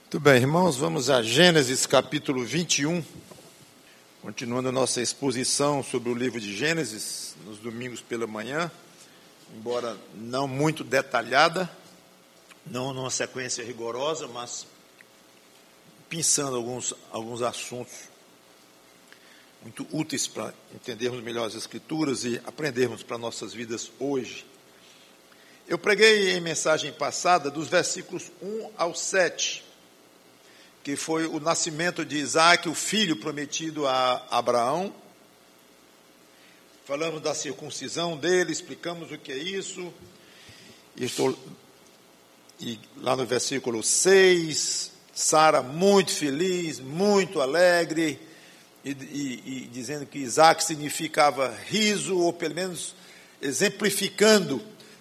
Muito bem, irmãos, vamos a Gênesis capítulo 21, continuando a nossa exposição sobre o livro de Gênesis, nos domingos pela manhã, embora não muito detalhada, não numa sequência rigorosa, mas pensando alguns assuntos muito úteis para entendermos melhor as Escrituras e aprendermos para nossas vidas hoje. Eu preguei em mensagem passada dos versículos 1 ao 7, que foi o nascimento de Isaac, o filho prometido a Abraão. Falamos da circuncisão dele, explicamos o que é isso. E lá no versículo 6, Sara muito feliz, muito alegre, e dizendo que Isaac significava riso, ou pelo menos exemplificando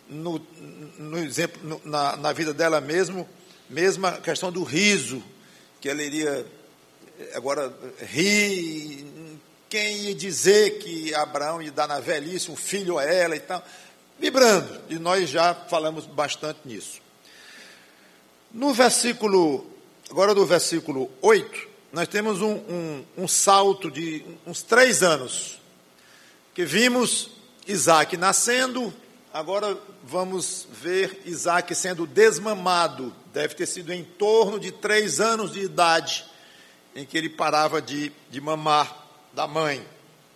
na vida dela mesma a questão do riso, que ela iria agora rir. Quem ia dizer que Abraão ia dar na velhice um filho a ela e tal, vibrando, e nós já falamos bastante nisso. Agora do versículo 8, nós temos um salto de uns 3 anos, que vimos Isaac nascendo. Agora vamos ver Isaac sendo desmamado. Deve ter sido em torno de 3 anos de idade em que ele parava de mamar da mãe.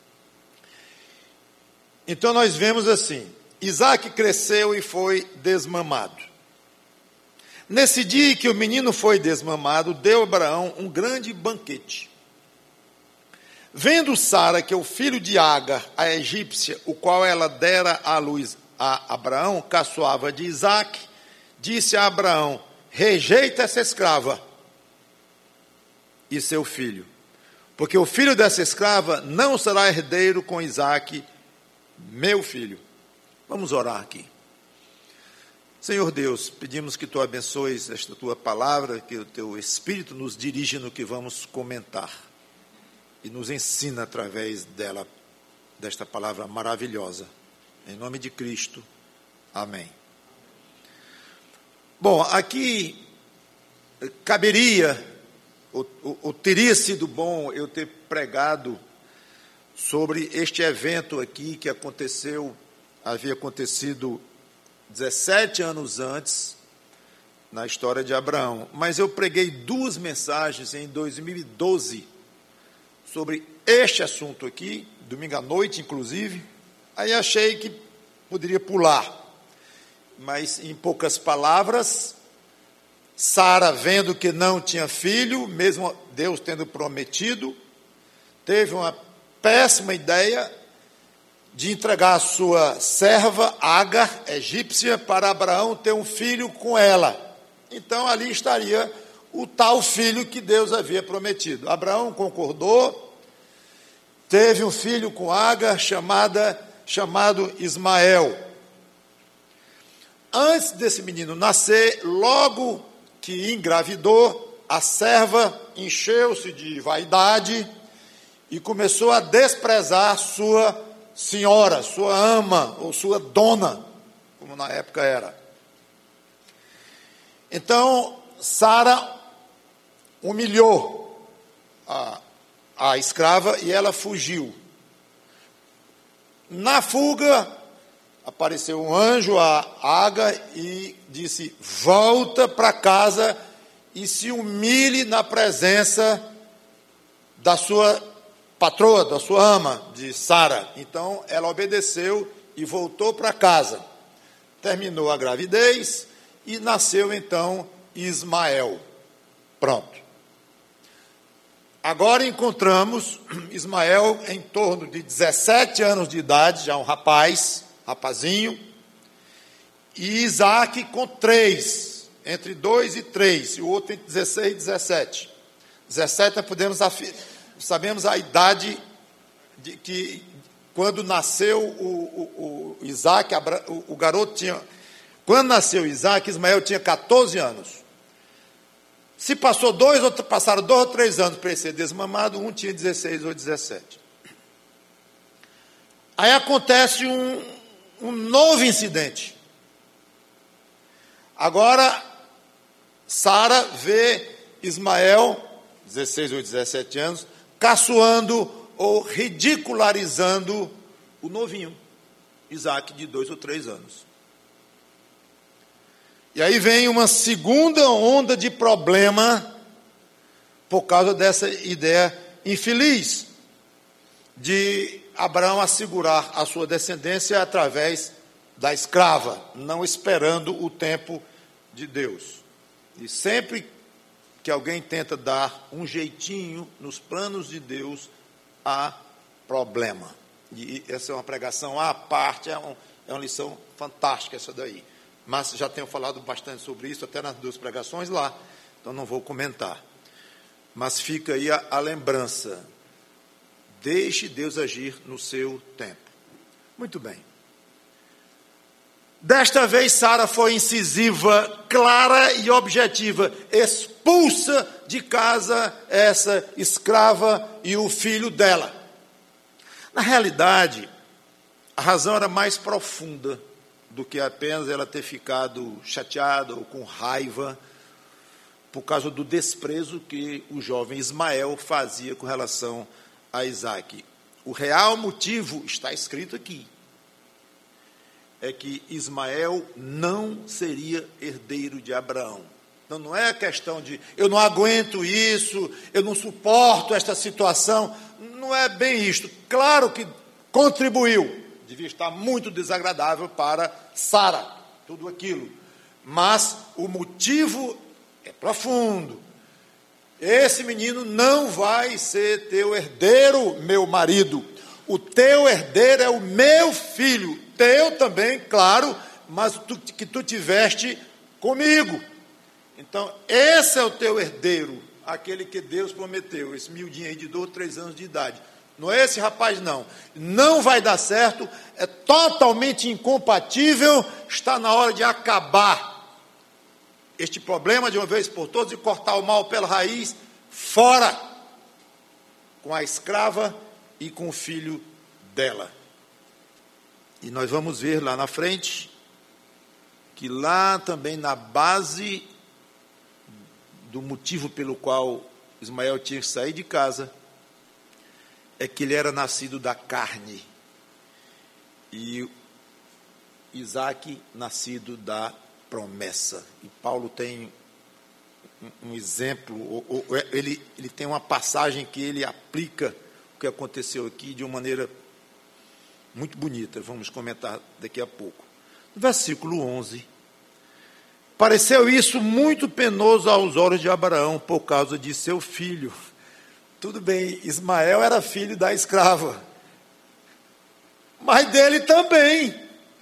Então nós vemos assim: Isaac cresceu e foi desmamado. Nesse dia que o menino foi desmamado, deu a Abraão um grande banquete. Vendo Sara que o filho de Agar, a egípcia, o qual ela dera à luz a Abraão, caçoava de Isaac, disse a Abraão: rejeita essa escrava e seu filho, porque o filho dessa escrava não será herdeiro com Isaac, meu filho. Vamos orar aqui. Senhor Deus, pedimos que Tu abençoes esta Tua palavra, que o Teu Espírito nos dirija no que vamos comentar e nos ensina através dela, desta palavra maravilhosa. Em nome de Cristo, amém. Bom, aqui caberia, ou teria sido bom eu ter pregado sobre este evento aqui que havia acontecido 17 anos antes, na história de Abraão. Mas eu preguei 2 mensagens em 2012 sobre este assunto aqui, domingo à noite, inclusive. Aí achei que poderia pular. Mas, em poucas palavras, Sara, vendo que não tinha filho, mesmo Deus tendo prometido, teve uma péssima ideia de entregar a sua serva, Agar, egípcia, para Abraão ter um filho com ela. Então, ali estaria o tal filho que Deus havia prometido. Abraão concordou, teve um filho com Agar, chamado Ismael. Antes desse menino nascer, logo que engravidou, a serva encheu-se de vaidade e começou a desprezar sua senhora, sua ama, ou sua dona, como na época era. Então, Sara humilhou a escrava e ela fugiu. Na fuga, apareceu um anjo a Agar e disse: volta para casa e se humilhe na presença da sua patroa, da sua ama, de Sara. Então ela obedeceu e voltou para casa. Terminou a gravidez e nasceu então Ismael. Pronto. Agora encontramos Ismael em torno de 17 anos de idade, já um rapazinho, e Isaac com 3, entre 2 e 3, e o outro entre 16 e 17. 17 sabemos a idade de que quando nasceu o Isaac, o garoto tinha, quando nasceu Isaac, Ismael tinha 14 anos. Se passaram 2 ou 3 anos para ele ser desmamado, um tinha 16 ou 17. Aí acontece um novo incidente. Agora, Sara vê Ismael, 16 ou 17 anos, caçoando ou ridicularizando o novinho, Isaque, de 2 ou 3 anos. E aí vem uma segunda onda de problema por causa dessa ideia infeliz de Abraão assegurar a sua descendência através da escrava, não esperando o tempo de Deus. E sempre que alguém tenta dar um jeitinho nos planos de Deus, há problema. E essa é uma pregação à parte, é uma lição fantástica essa daí. Mas já tenho falado bastante sobre isso, até nas 2 pregações lá, então não vou comentar. Mas fica aí a lembrança. Deixe Deus agir no seu tempo. Muito bem. Desta vez, Sara foi incisiva, clara e objetiva. Expulsa de casa essa escrava e o filho dela. Na realidade, a razão era mais profunda do que apenas ela ter ficado chateada ou com raiva por causa do desprezo que o jovem Ismael fazia com relação a Isaque. O real motivo está escrito aqui. É que Ismael não seria herdeiro de Abraão. Então não é a questão de eu não aguento isso, eu não suporto esta situação. Não é bem isto. Claro que contribuiu. Devia estar muito desagradável para Sara, tudo aquilo. Mas o motivo é profundo. Esse menino não vai ser teu herdeiro, meu marido. O teu herdeiro é o meu filho. Teu também, claro, mas que tu tiveste comigo. Então, esse é o teu herdeiro, aquele que Deus prometeu, esse miudinho aí de 2 ou 3 anos de idade. Não é esse rapaz, não. Não vai dar certo, é totalmente incompatível, está na hora de acabar este problema de uma vez por todas e cortar o mal pela raiz, fora, com a escrava e com o filho dela. E nós vamos ver lá na frente, que lá também na base do motivo pelo qual Ismael tinha que sair de casa, é que ele era nascido da carne, e Isaque nascido da promessa. E Paulo tem um exemplo, ele tem uma passagem que ele aplica o que aconteceu aqui de uma maneira muito bonita, vamos comentar daqui a pouco. No versículo 11, pareceu isso muito penoso aos olhos de Abraão por causa de seu filho. Tudo bem, Ismael era filho da escrava, mas dele também.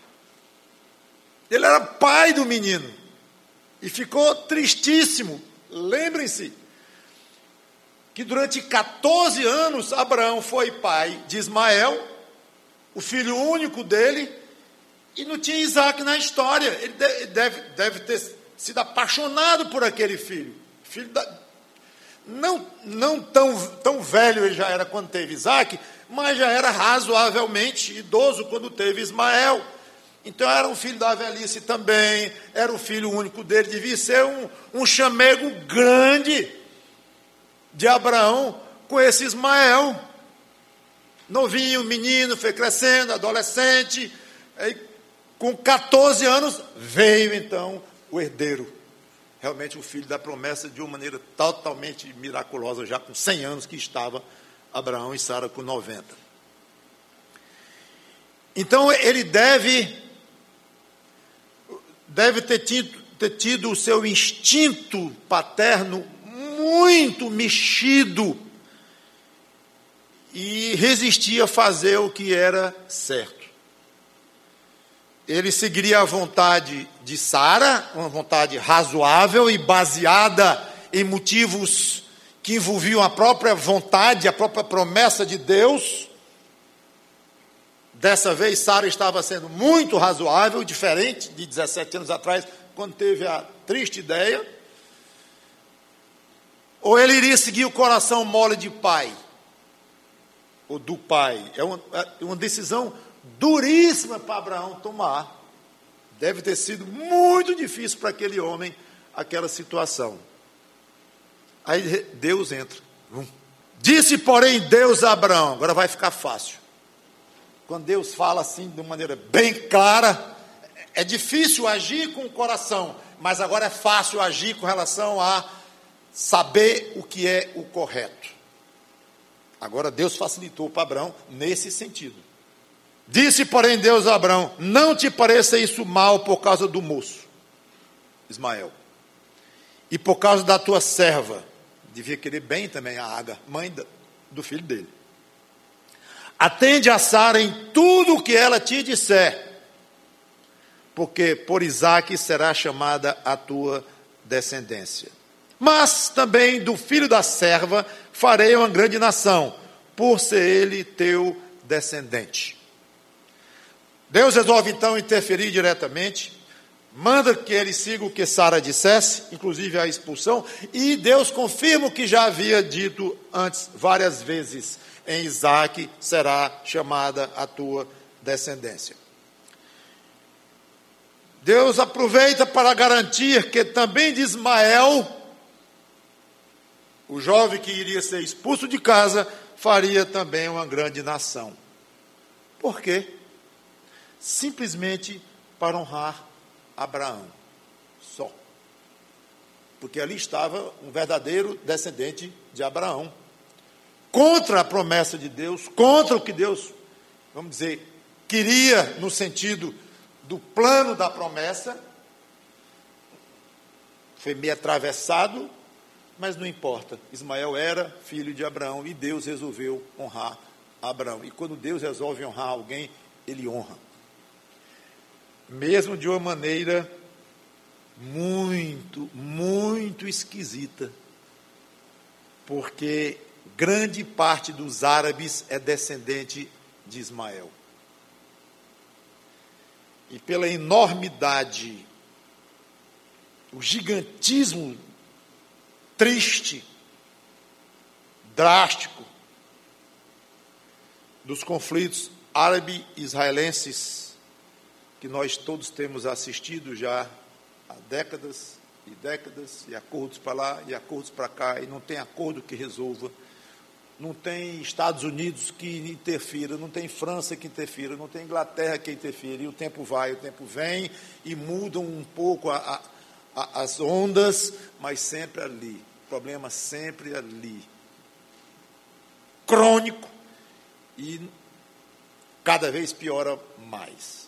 Ele era pai do menino e ficou tristíssimo. Lembrem-se que durante 14 anos Abraão foi pai de Ismael, o filho único dele, e não tinha Isaque na história. Ele deve ter sido apaixonado por aquele filho. Não tão velho ele já era quando teve Isaque, mas já era razoavelmente idoso quando teve Ismael. Então era um filho da velhice também, era o filho único dele, devia ser um chamego grande de Abraão com esse Ismael. Novinho, menino, foi crescendo, adolescente, aí, com 14 anos veio então o herdeiro. Realmente o filho da promessa de uma maneira totalmente miraculosa, já com 100 anos que estava Abraão e Sara com 90. Então ele deve ter tido o seu instinto paterno muito mexido e resistia a fazer o que era certo. Ele seguiria a vontade de Sara, uma vontade razoável e baseada em motivos que envolviam a própria vontade, a própria promessa de Deus. Dessa vez, Sara estava sendo muito razoável, diferente de 17 anos atrás, quando teve a triste ideia. Ou ele iria seguir o coração mole de pai, ou do pai. É uma decisão duríssima para Abraão tomar. Deve ter sido muito difícil para aquele homem, aquela situação. Aí Deus entra. Disse, porém, Deus a Abraão. Agora vai ficar fácil. Quando Deus fala assim de uma maneira bem clara, é difícil agir com o coração, mas agora é fácil agir com relação a saber o que é o correto. Agora Deus facilitou para Abraão nesse sentido. Disse, porém, Deus a Abraão: não te pareça isso mal por causa do moço, Ismael, e por causa da tua serva. Devia querer bem também a Agar, mãe do filho dele. Atende a Sara em tudo o que ela te disser, porque por Isaque será chamada a tua descendência. Mas também do filho da serva farei uma grande nação, por ser ele teu descendente. Deus resolve então interferir diretamente, manda que ele siga o que Sara dissesse, inclusive a expulsão, e Deus confirma o que já havia dito antes várias vezes: em Isaque será chamada a tua descendência. Deus aproveita para garantir que também de Ismael, o jovem que iria ser expulso de casa, faria também uma grande nação. Por quê? Simplesmente para honrar Abraão, só. Porque ali estava um verdadeiro descendente de Abraão. Contra a promessa de Deus, contra o que Deus, vamos dizer, queria no sentido do plano da promessa. Foi meio atravessado, mas não importa. Ismael era filho de Abraão e Deus resolveu honrar Abraão. E quando Deus resolve honrar alguém, ele honra. Mesmo de uma maneira muito, muito esquisita, porque grande parte dos árabes é descendente de Ismael. E pela enormidade, o gigantismo triste, drástico, dos conflitos árabe-israelenses, que nós todos temos assistido já há décadas e décadas, e acordos para lá e acordos para cá, e não tem acordo que resolva, não tem Estados Unidos que interfira, não tem França que interfira, não tem Inglaterra que interfira, e o tempo vai, o tempo vem, e mudam um pouco as ondas, mas sempre ali, problema sempre ali, crônico, e cada vez piora mais.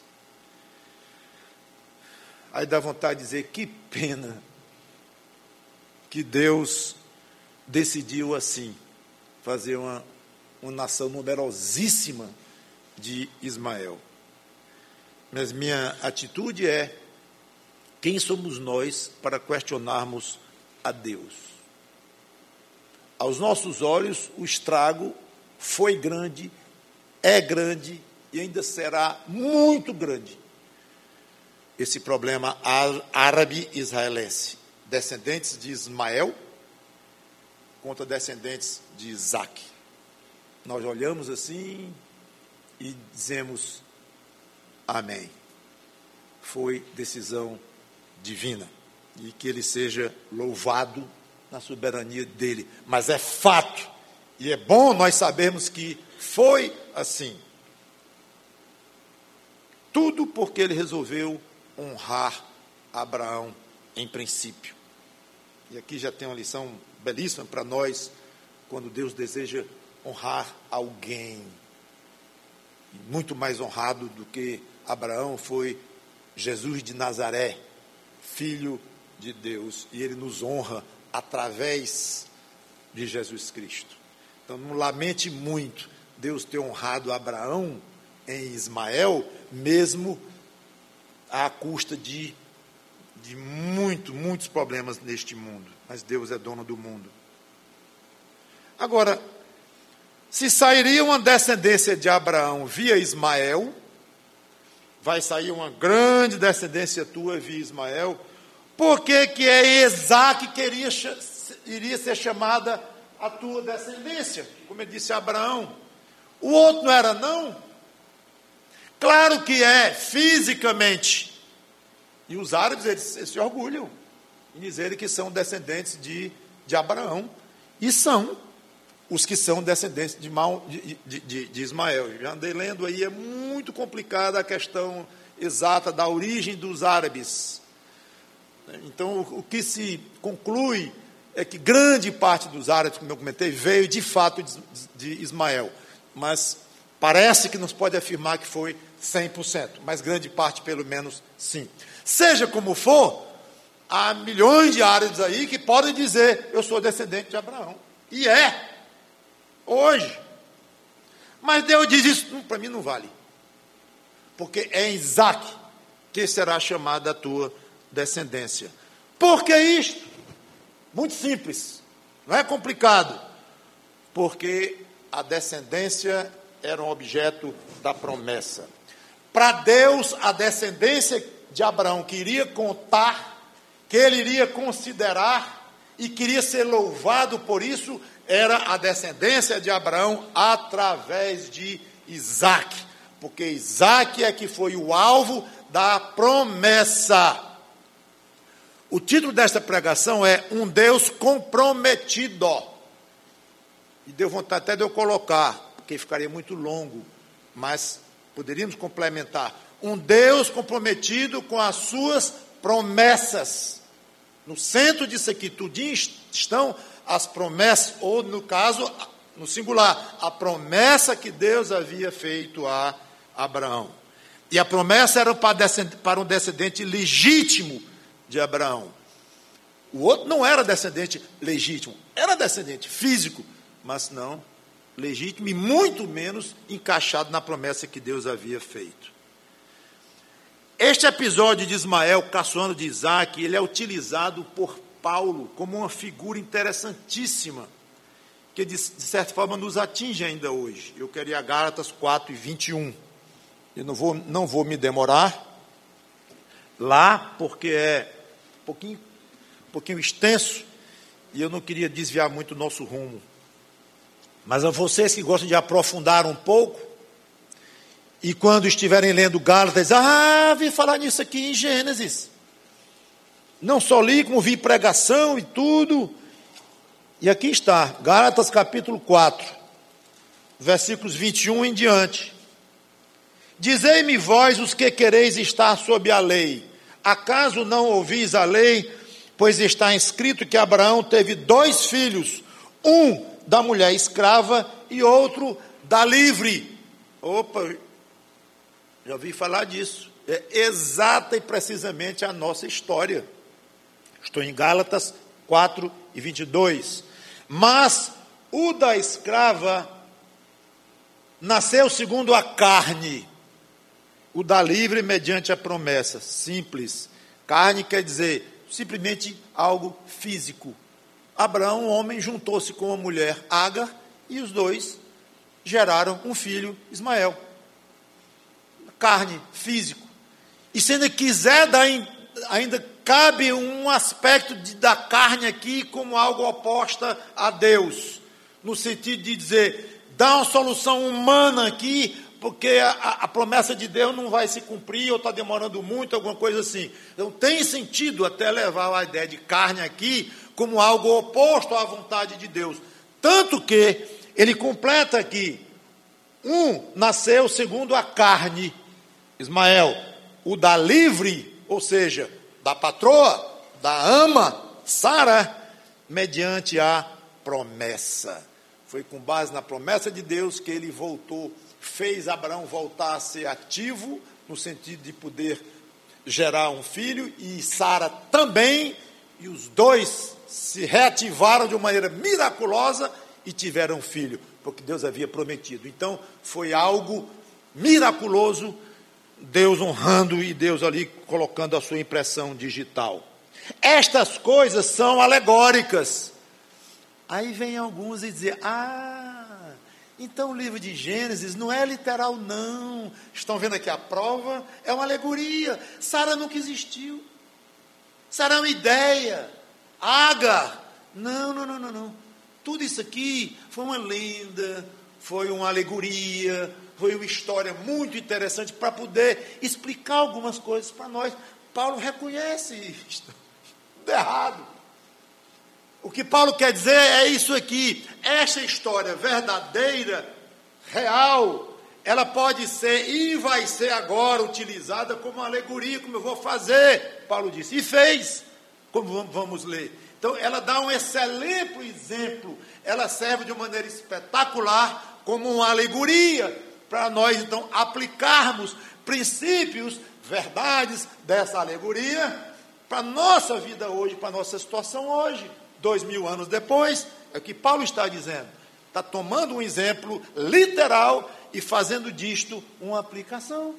Aí dá vontade de dizer, que pena que Deus decidiu assim, fazer uma nação numerosíssima de Ismael. Mas minha atitude é: quem somos nós para questionarmos a Deus? Aos nossos olhos, o estrago foi grande, é grande e ainda será muito grande. Esse problema árabe-israelense, descendentes de Ismael contra descendentes de Isaque. Nós olhamos assim e dizemos amém. Foi decisão divina, e que ele seja louvado na soberania dele. Mas é fato, e é bom nós sabermos que foi assim. Tudo porque ele resolveu honrar Abraão em princípio. E aqui já tem uma lição belíssima para nós, quando Deus deseja honrar alguém. Muito mais honrado do que Abraão foi Jesus de Nazaré, filho de Deus, e ele nos honra através de Jesus Cristo. Então não lamente muito Deus ter honrado Abraão em Ismael, mesmo à custa de muitos problemas neste mundo. Mas Deus é dono do mundo. Agora, se sairia uma descendência de Abraão via Ismael, vai sair uma grande descendência tua via Ismael, por que é Isaque que iria ser chamada a tua descendência? Como ele disse a Abraão. O outro não era, não? Claro que é, fisicamente. E os árabes, eles se orgulham em dizer que são descendentes de de Abraão, e são os que são descendentes de Ismael. Já andei lendo aí, é muito complicada a questão exata da origem dos árabes. Então, o que se conclui é que grande parte dos árabes, como eu comentei, veio de fato de Ismael, mas parece que não se pode afirmar que foi 100%, mas grande parte pelo menos sim. Seja como for, há milhões de árabes aí que podem dizer, eu sou descendente de Abraão, e hoje. Mas Deus diz isso, para mim não vale, porque é em Isaque que será chamada a tua descendência. Por que isto? Muito simples, não é complicado, porque a descendência era um objeto da promessa. Para Deus, a descendência de Abraão que iria contar, que ele iria considerar e queria ser louvado por isso, era a descendência de Abraão através de Isaque, porque Isaque é que foi o alvo da promessa. O título desta pregação é Um Deus Comprometido. E deu vontade até de eu colocar, porque ficaria muito longo, mas poderíamos complementar. Um Deus comprometido com as suas promessas. No centro disso aqui, tudinho estão as promessas, ou no caso, no singular, a promessa que Deus havia feito a Abraão. E a promessa era para um descendente legítimo de Abraão. O outro não era descendente legítimo, era descendente físico, mas não legítimo e muito menos encaixado na promessa que Deus havia feito. Este episódio de Ismael, caçoando de Isaque, ele é utilizado por Paulo como uma figura interessantíssima, que de certa forma nos atinge ainda hoje. Eu queria Gálatas 4:21. Eu não vou me demorar lá, porque é um pouquinho extenso, e eu não queria desviar muito o nosso rumo. Mas a vocês que gostam de aprofundar um pouco, e quando estiverem lendo Gálatas, vi falar nisso aqui em Gênesis. Não só li, como vi pregação e tudo. E aqui está, Gálatas capítulo 4, versículos 21 em diante. Dizei-me vós os que quereis estar sob a lei. Acaso não ouvis a lei? Pois está escrito que Abraão teve 2 filhos, um da mulher escrava e outro da livre. Opa, já ouvi falar disso. É exata e precisamente a nossa história. Estou em Gálatas 4:22. Mas o da escrava nasceu segundo a carne, o da livre mediante a promessa. Simples. Carne quer dizer simplesmente algo físico. Abraão, um homem, juntou-se com uma mulher, Agar, e os dois geraram um filho, Ismael. Carne, físico. E se ainda quiser ainda cabe um aspecto da carne aqui como algo oposta a Deus, no sentido de dizer, dá uma solução humana aqui, porque a promessa de Deus não vai se cumprir, ou está demorando muito, alguma coisa assim. Então tem sentido até levar a ideia de carne aqui como algo oposto à vontade de Deus. Tanto que ele completa aqui, um nasceu segundo a carne, Ismael, o da livre, ou seja, da patroa, da ama, Sara, mediante a promessa. Foi com base na promessa de Deus que ele voltou, fez Abraão voltar a ser ativo, no sentido de poder gerar um filho, e Sara também, e os dois se reativaram de uma maneira miraculosa e tiveram um filho, porque Deus havia prometido. Então, foi algo miraculoso, Deus honrando e Deus ali colocando a sua impressão digital. Estas coisas são alegóricas. Aí vem alguns e dizem, então o livro de Gênesis não é literal não. Estão vendo aqui a prova? É uma alegoria. Sara nunca existiu. Sara é uma ideia. Agar. Não. Tudo isso aqui foi uma lenda, foi uma alegoria, foi uma história muito interessante para poder explicar algumas coisas para nós. Paulo reconhece isto. Tudo errado. O que Paulo quer dizer é isso aqui. Esta história verdadeira, real, ela pode ser e vai ser agora utilizada como uma alegoria, como eu vou fazer, Paulo disse, e fez, como vamos ler. Então, ela dá um excelente exemplo, ela serve de uma maneira espetacular como uma alegoria, para nós, então, aplicarmos princípios, verdades dessa alegoria para a nossa vida hoje, para a nossa situação hoje. 2000 anos depois, é o que Paulo está dizendo. Está tomando um exemplo literal e fazendo disto uma aplicação.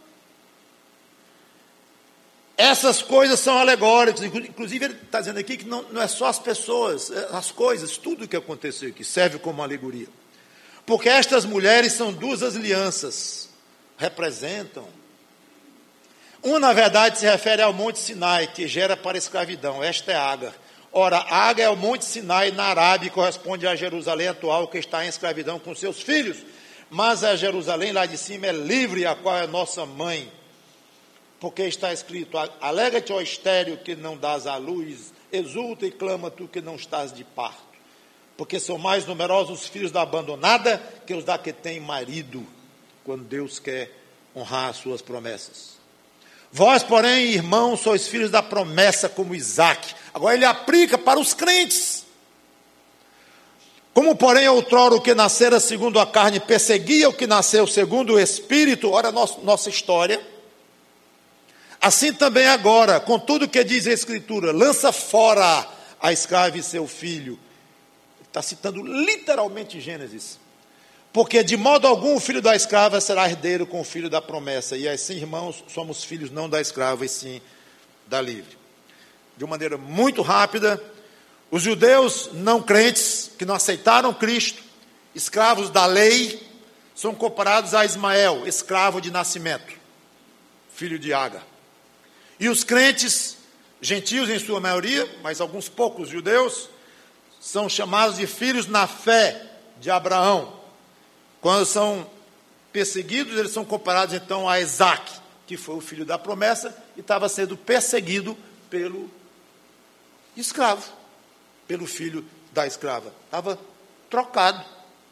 Essas coisas são alegóricas. Inclusive, ele está dizendo aqui que não é só as pessoas, as coisas, tudo que aconteceu aqui serve como alegoria. Porque estas mulheres são duas alianças, representam. Uma, na verdade, se refere ao Monte Sinai, que gera para a escravidão. Esta é Agar. Ora, Agar é o Monte Sinai na Arábia e corresponde à Jerusalém atual, que está em escravidão com seus filhos. Mas a Jerusalém lá de cima é livre, a qual é nossa mãe. Porque está escrito, alega-te, ó estéril, que não dás à luz, exulta e clama tu que não estás de parto. Porque são mais numerosos os filhos da abandonada que os da que tem marido, quando Deus quer honrar as suas promessas. Vós, porém, irmãos, sois filhos da promessa como Isaque. Agora ele aplica para os crentes. Como, porém, outrora o que nascera segundo a carne perseguia o que nasceu segundo o Espírito, ora nossa história. Assim também agora, com tudo que diz a Escritura, lança fora a escrava e seu filho. Está citando literalmente Gênesis. Porque de modo algum o filho da escrava será herdeiro com o filho da promessa. E assim, irmãos, somos filhos não da escrava, e sim da livre. De uma maneira muito rápida, os judeus não crentes, que não aceitaram Cristo, escravos da lei, são comparados a Ismael, escravo de nascimento, filho de Agar. E os crentes, gentios em sua maioria, mas alguns poucos judeus, são chamados de filhos na fé de Abraão. Quando são perseguidos, eles são comparados então a Isaque, que foi o filho da promessa e estava sendo perseguido pelo escravo, pelo filho da escrava. Estava trocado.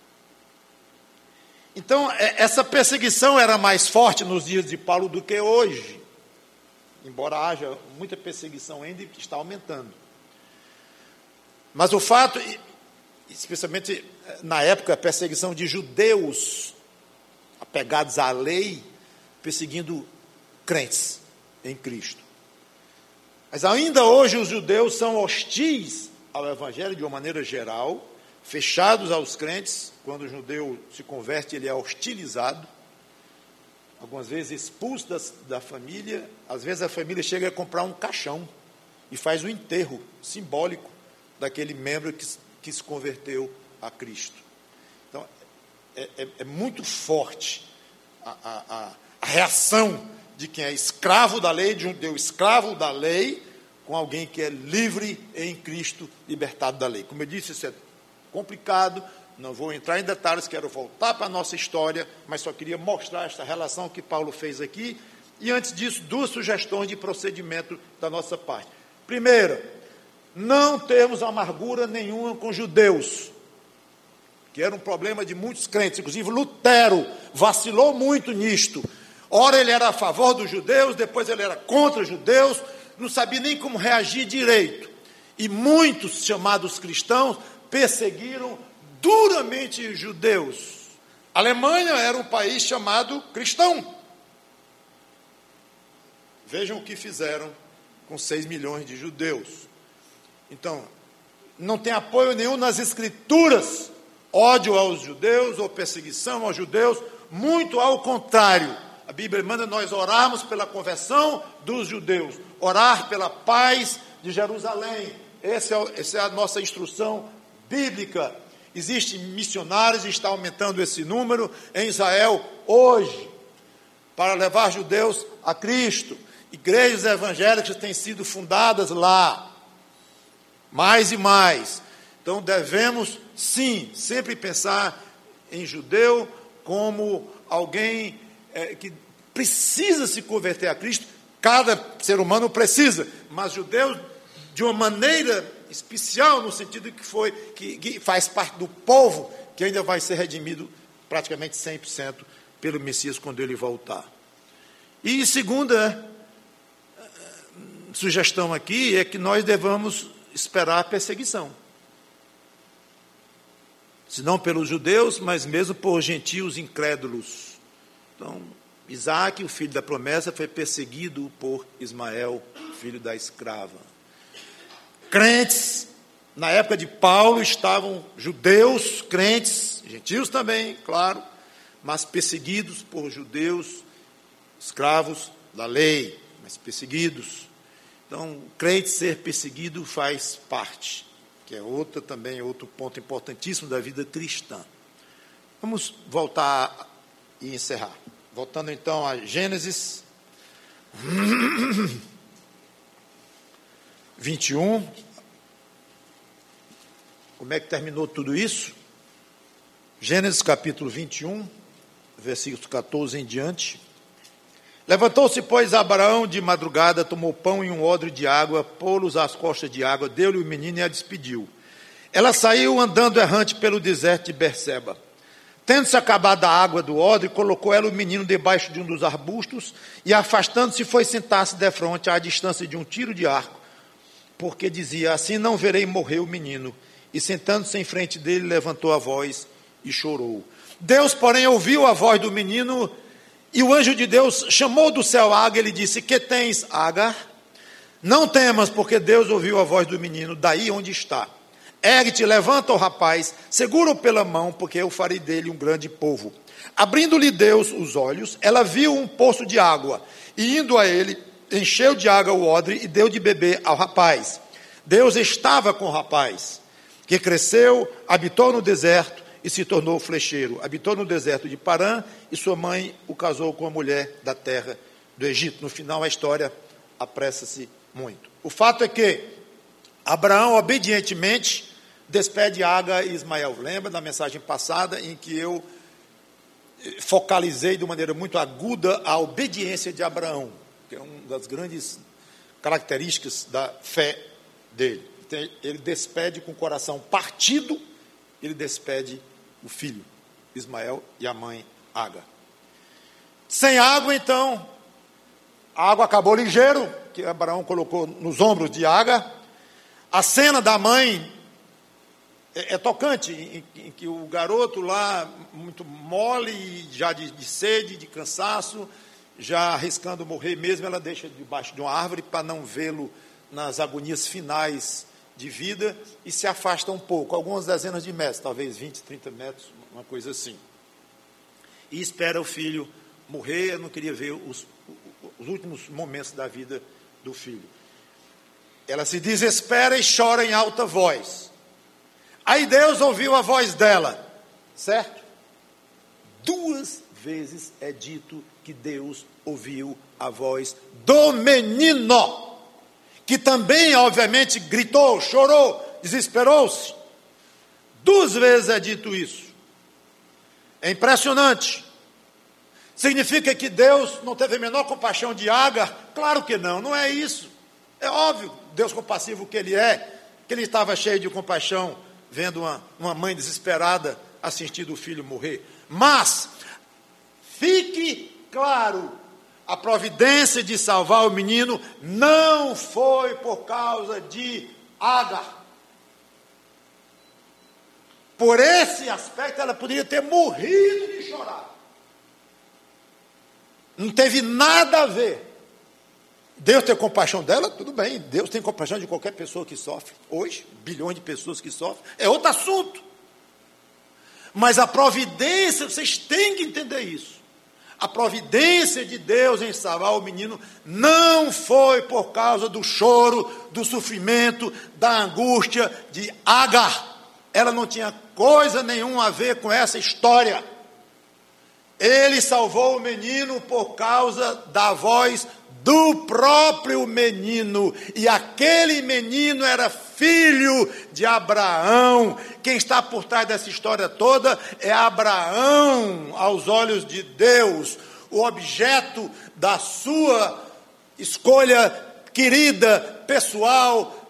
Então, essa perseguição era mais forte nos dias de Paulo do que hoje. Embora haja muita perseguição ainda, que está aumentando. Mas o fato, especialmente na época, a perseguição de judeus apegados à lei, perseguindo crentes em Cristo. Mas ainda hoje os judeus são hostis ao Evangelho de uma maneira geral, fechados aos crentes. Quando o judeu se converte, ele é hostilizado, algumas vezes expulso da família. Às vezes a família chega a comprar um caixão e faz um enterro simbólico daquele membro que se converteu a Cristo. Então, é muito forte a reação de quem é escravo da lei, de um judeu escravo da lei, com alguém que é livre em Cristo, libertado da lei. Como eu disse, isso é complicado, não vou entrar em detalhes, quero voltar para a nossa história, mas só queria mostrar esta relação que Paulo fez aqui. E antes disso, duas sugestões de procedimento da nossa parte. Primeira, não termos amargura nenhuma com judeus, que era um problema de muitos crentes, inclusive Lutero vacilou muito nisto. Ora ele era a favor dos judeus, depois ele era contra os judeus, não sabia nem como reagir direito. E muitos chamados cristãos perseguiram duramente os judeus. A Alemanha era um país chamado cristão. Vejam o que fizeram com 6 milhões de judeus. Então, não tem apoio nenhum nas Escrituras, ódio aos judeus ou perseguição aos judeus, muito ao contrário. A Bíblia manda nós orarmos pela conversão dos judeus, orar pela paz de Jerusalém. Essa é a nossa instrução bíblica. Existem missionários e está aumentando esse número em Israel hoje, para levar judeus a Cristo. Igrejas evangélicas têm sido fundadas lá, mais e mais. Então devemos, sim, sempre pensar em judeu como alguém que precisa se converter a Cristo. Cada ser humano precisa, mas judeus, de uma maneira especial no sentido que faz parte do povo, que ainda vai ser redimido praticamente 100% pelo Messias quando ele voltar. E segunda sugestão aqui é que nós devamos esperar a perseguição. Se não pelos judeus, mas mesmo por gentios incrédulos. Então, Isaac, o filho da promessa, foi perseguido por Ismael, filho da escrava. Crentes, na época de Paulo, estavam judeus, crentes, gentios também, claro, mas perseguidos por judeus, escravos da lei, mas perseguidos. Então, crente ser perseguido faz parte, que é outro ponto importantíssimo da vida cristã. Vamos voltar e encerrar. Voltando então a Gênesis 21. Como é que terminou tudo isso? Gênesis capítulo 21, versículos 14 em diante. Levantou-se, pois, Abraão de madrugada, tomou pão e um odre de água, pô-los às costas de água, deu-lhe o menino e a despediu. Ela saiu andando errante pelo deserto de Berseba. Tendo-se acabado a água do odre, colocou ela o menino debaixo de um dos arbustos e, afastando-se, foi sentar-se defronte à distância de um tiro de arco, porque dizia, assim não verei morrer o menino. E sentando-se em frente dele, levantou a voz e chorou. Deus, porém, ouviu a voz do menino, e o anjo de Deus chamou do céu Agar, ele disse, que tens, Agar? Não temas, porque Deus ouviu a voz do menino, daí onde está. Ergue-te, levanta o rapaz, segura-o pela mão, porque eu farei dele um grande povo. Abrindo-lhe Deus os olhos, ela viu um poço de água, e indo a ele, encheu de água o odre e deu de beber ao rapaz. Deus estava com o rapaz, que cresceu, habitou no deserto e se tornou flecheiro. Habitou no deserto de Parã e sua mãe o casou com a mulher da terra do Egito. No final a história apressa-se muito. O fato é que Abraão obedientemente despede Agar e Ismael. Lembra da mensagem passada em que eu focalizei de maneira muito aguda a obediência de Abraão, que é uma das grandes características da fé dele. Ele despede com o coração partido, ele despede o filho, Ismael, e a mãe, Agar. Sem água, então, a água acabou ligeiro, que Abraão colocou nos ombros de Agar. A cena da mãe é tocante, em que o garoto lá, muito mole, já de sede, de cansaço, já arriscando morrer mesmo, ela deixa debaixo de uma árvore para não vê-lo nas agonias finais de vida e se afasta um pouco, algumas dezenas de metros, talvez 20, 30 metros, uma coisa assim. E espera o filho morrer. Eu não queria ver os últimos momentos da vida do filho. Ela se desespera e chora em alta voz. Aí Deus ouviu a voz dela, certo? 2 vezes é dito que Deus ouviu a voz do menino, que também, obviamente, gritou, chorou, desesperou-se. 2 vezes é dito isso. É impressionante. Significa que Deus não teve a menor compaixão de Agar? Claro que não, não é isso. É óbvio, Deus compassivo que Ele é, que Ele estava cheio de compaixão, vendo uma mãe desesperada assistir o filho morrer. Mas, fique claro, a providência de salvar o menino não foi por causa de Agar. Por esse aspecto, ela poderia ter morrido de chorar. Não teve nada a ver. Deus tem compaixão dela? Tudo bem. Deus tem compaixão de qualquer pessoa que sofre. Hoje, bilhões de pessoas que sofrem. É outro assunto. Mas a providência, vocês têm que entender isso. A providência de Deus em salvar o menino não foi por causa do choro, do sofrimento, da angústia de Agar. Ela não tinha coisa nenhuma a ver com essa história. Ele salvou o menino por causa da voz do próprio menino. E aquele menino era filho de Abraão. Quem está por trás dessa história toda é Abraão, aos olhos de Deus, o objeto da sua escolha querida, pessoal,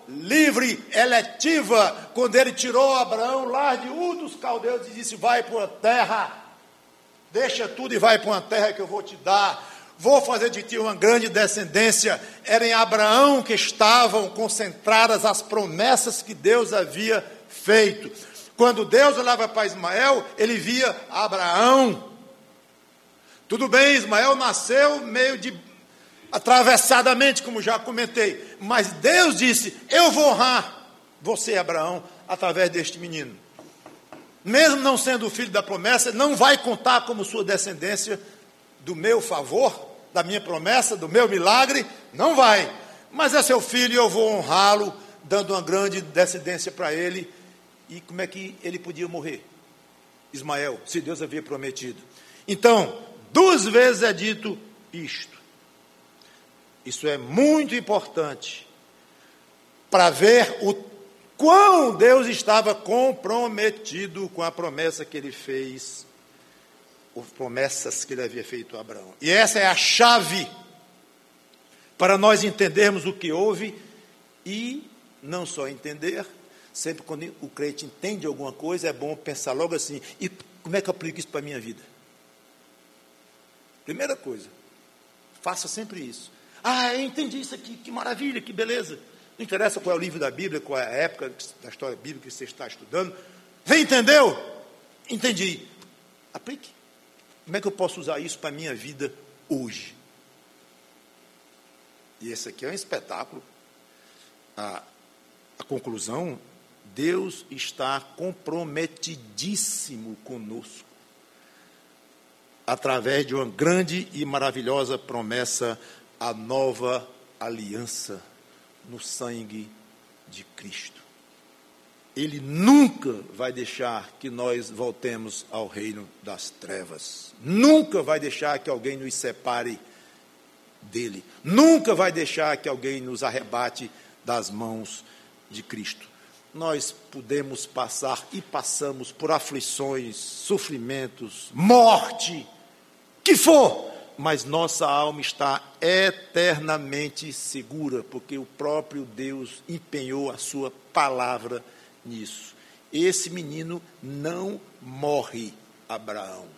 livre, eletiva, quando ele tirou Abraão lá de Ur dos Caldeus e disse: vai para uma terra, deixa tudo e vai para uma terra que eu vou te dar, vou fazer de ti uma grande descendência. Era em Abraão que estavam concentradas as promessas que Deus havia feito. Quando Deus olhava para Ismael, ele via Abraão. Tudo bem, Ismael nasceu meio de atravessadamente, como já comentei, mas Deus disse: eu vou honrar você, Abraão, através deste menino. Mesmo não sendo o filho da promessa, não vai contar como sua descendência do meu favor, da minha promessa, do meu milagre, não vai. Mas é seu filho e eu vou honrá-lo, dando uma grande descendência para ele. E como é que ele podia morrer? Ismael, se Deus havia prometido. Então, 2 vezes é dito isto. Isso é muito importante para ver o quão Deus estava comprometido com a promessa que ele fez, as promessas que ele havia feito a Abraão. E essa é a chave para nós entendermos o que houve, e não só entender, sempre quando o crente entende alguma coisa, é bom pensar logo assim: e como é que eu aplico isso para a minha vida? Primeira coisa, faça sempre isso. Ah, eu entendi isso aqui, que maravilha, que beleza. Não interessa qual é o livro da Bíblia, qual é a época da história bíblica que você está estudando. Você entendeu? Entendi. Aplique. Como é que eu posso usar isso para a minha vida hoje? E esse aqui é um espetáculo. A conclusão: Deus está comprometidíssimo conosco, através de uma grande e maravilhosa promessa, a nova aliança no sangue de Cristo. Ele nunca vai deixar que nós voltemos ao reino das trevas. Nunca vai deixar que alguém nos separe dele. Nunca vai deixar que alguém nos arrebate das mãos de Cristo. Nós podemos passar e passamos por aflições, sofrimentos, morte, que for, mas nossa alma está eternamente segura, porque o próprio Deus empenhou a sua palavra nisso. Esse menino não morre, Abraão.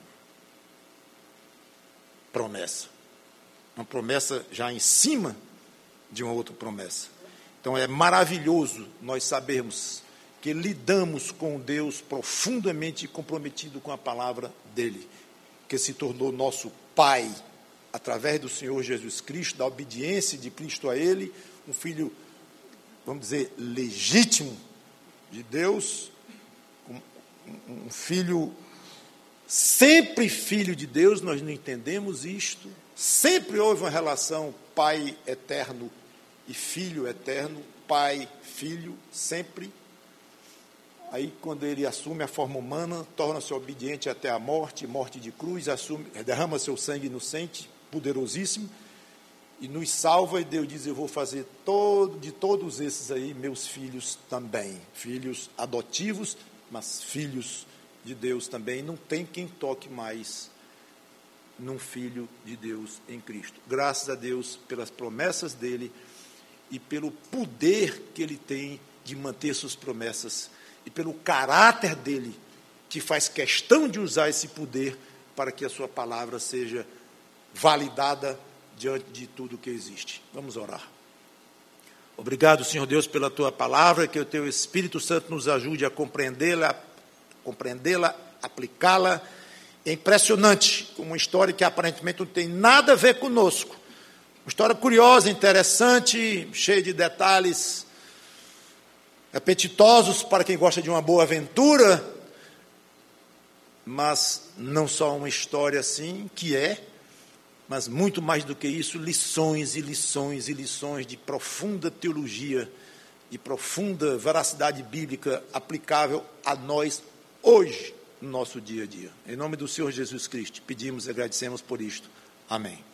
Promessa. Uma promessa já em cima de uma outra promessa. Então é maravilhoso nós sabermos que lidamos com um Deus profundamente comprometido com a palavra dele, que se tornou nosso Pai, através do Senhor Jesus Cristo, da obediência de Cristo a ele, um filho, vamos dizer, legítimo de Deus, um filho, sempre filho de Deus. Nós não entendemos isto. Sempre houve uma relação pai eterno e filho eterno, pai, filho, sempre. Aí, quando ele assume a forma humana, torna-se obediente até a morte, morte de cruz, derrama seu sangue inocente, poderosíssimo, e nos salva. E Deus diz: eu vou fazer de todos esses aí meus filhos também, filhos adotivos, mas filhos de Deus também. Não tem quem toque mais num filho de Deus em Cristo. Graças a Deus pelas promessas dele e pelo poder que ele tem de manter suas promessas, e pelo caráter dele, que faz questão de usar esse poder para que a sua palavra seja validada diante de tudo que existe. Vamos orar. Obrigado, Senhor Deus, pela tua palavra, que o teu Espírito Santo nos ajude a compreendê-la, aplicá-la. É impressionante, uma história que aparentemente não tem nada a ver conosco. Uma história curiosa, interessante, cheia de detalhes apetitosos para quem gosta de uma boa aventura, mas não só uma história assim, que é, mas muito mais do que isso, lições e lições e lições de profunda teologia e profunda veracidade bíblica aplicável a nós hoje, no nosso dia a dia. Em nome do Senhor Jesus Cristo, pedimos e agradecemos por isto. Amém.